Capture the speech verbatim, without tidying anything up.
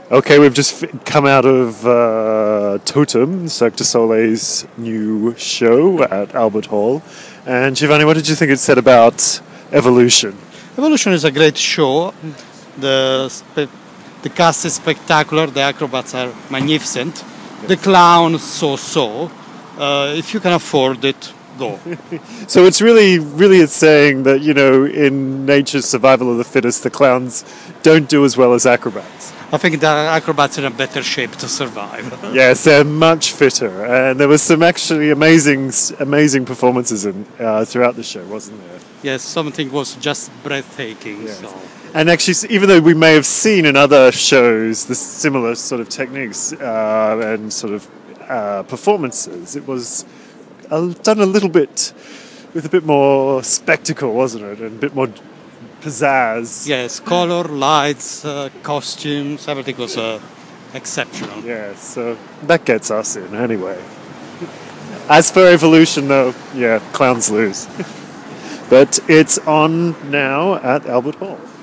Okay, we've just f- come out of uh, Totem, Cirque du Soleil's new show at Albert Hall. And Giovanni, what did you think it said about Evolution? Evolution is a great show. The spe- the cast is spectacular. The acrobats are magnificent. The clown so-so. Uh, if you can afford it, go. So it's really, really it's saying that, you know, in nature's survival of the fittest, the clowns don't do as well as acrobats. I think the acrobats are in a better shape to survive. Yes, they're much fitter, and there was some actually amazing, amazing performances in, uh, throughout the show, wasn't there? Yes, something was just breathtaking. Yes. So. And actually, even though we may have seen in other shows the similar sort of techniques uh, and sort of uh, performances, it was uh, done a little bit with a bit more spectacle, wasn't it? And a bit more pizzazz. Yes, color, lights, uh, costumes, everything was uh, exceptional. Yeah, so that gets us in anyway. As for Evolution, though, yeah, clowns lose. But it's on now at Albert Hall.